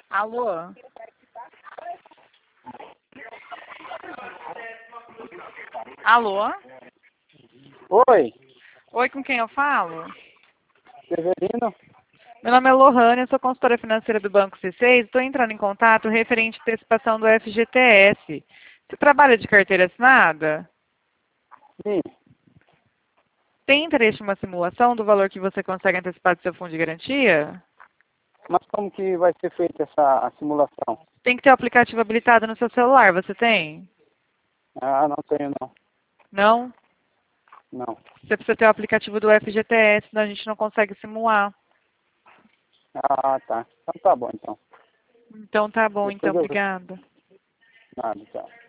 Alô? Alô? Oi, Oi, com quem eu falo? Severino. Meu nome é Lohane, eu sou consultora financeira do Banco C6. Estou entrando em contato referente à antecipação do FGTS. Você trabalha de carteira assinada? Sim, Tem interesse em uma simulação do valor que você consegue antecipar do seu fundo de garantia? mas como que vai ser feita essa simulação? Tem que ter o aplicativo habilitado no seu celular, você tem? Ah, não tenho não. Não? Não. Você precisa ter o aplicativo do FGTS, senão a gente não consegue simular. Ah, tá. Então tá bom então. Então tá bom, então, Depois eu... obrigada. Nada, tchau.